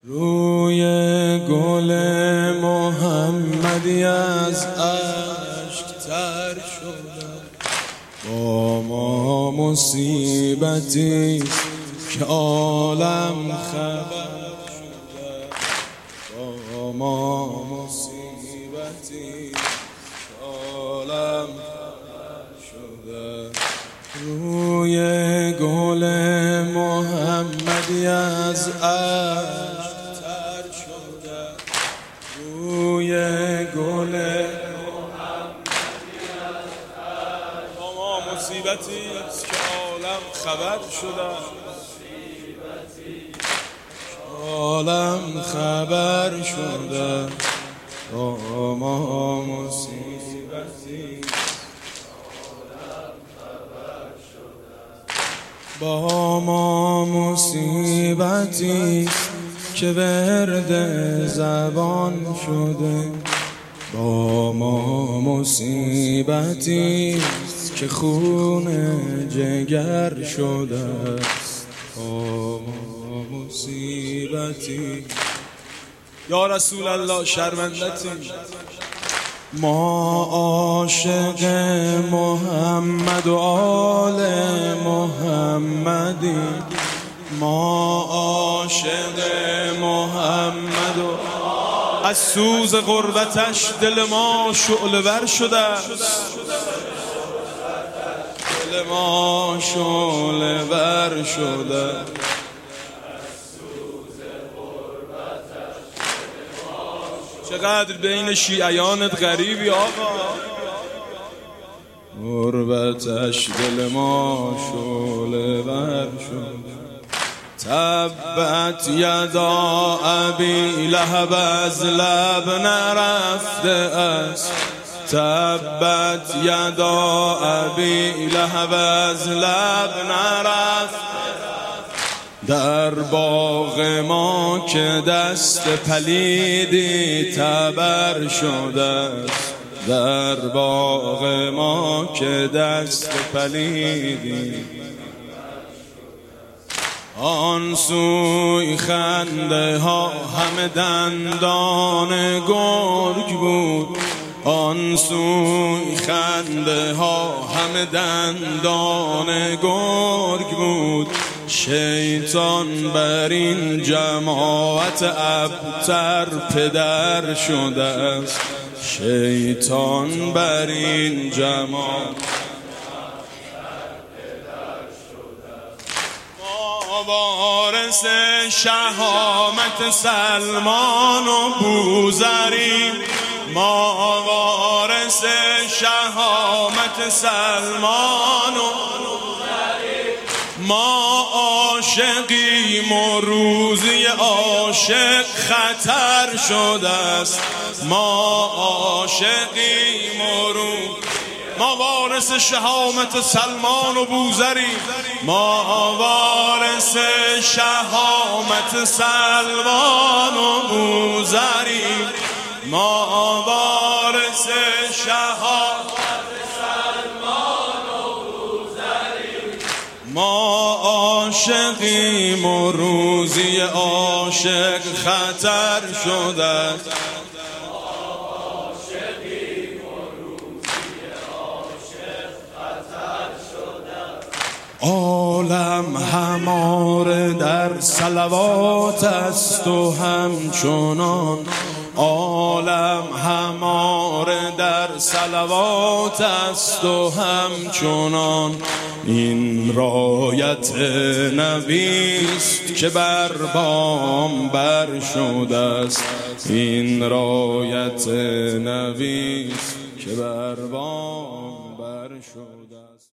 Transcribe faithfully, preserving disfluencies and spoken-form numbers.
روی گل محمدی از اشک تر شده، با ما مصیبتی که عالم خبر شده، با ما مصیبتی که عالم خبر شده. روی گل محمدی از اشک تر شده، روی گل محمدی از اشک، با ما مصیبتی که عالم خبر شده، عالم خبر شده. با ما مصیبتی با ما مصیبتی که ورد زبان شده، با ما مصیبتی که خون جگر شده، با ما مصیبتی. یا رسول الله شرمندتی، ما عاشق محمد و آل محمدی، ما عاشق محمد و از سوز غربتش دل ما شعله ور شده است، دل ما شعله ور شده. چقدر بین شیعیانت غریبی آقا، غربتش دل ما شعله ور شده. تبت یدا ابی لهب از لب نرفته است، تبت یدا ابی لهب از لب نرفته. در باغ ما که دست پلیدی تبر شده است، در باغ ما که دست پلیدی. آن سوی خنده ها همه دندان گرگ بود، آن سوی خنده ها همه دندان گرگ بود. شیطان بر این جماعت ابتر پدر شده است، شیطان بر این جماعت ما وارث شهامت سلمان و بوذری، ما وارث شهامت سلمان و ما عاشقیم و روزی عاشق خطر شده است، ما عاشقیم و روز ما وارث شهامت سلمان و بوذری، ما وارث شهامت سلمان و بوذری، ما وارث شهامت ما عاشقیم و روزی عاشق خطر شده. عالم هماره در صلوات است و همچنان، عالم هماره در صلوات است و همچنان. این رایت نبیست که بر بام بر شده است، این رایت نبیست که بر بام بر شده است.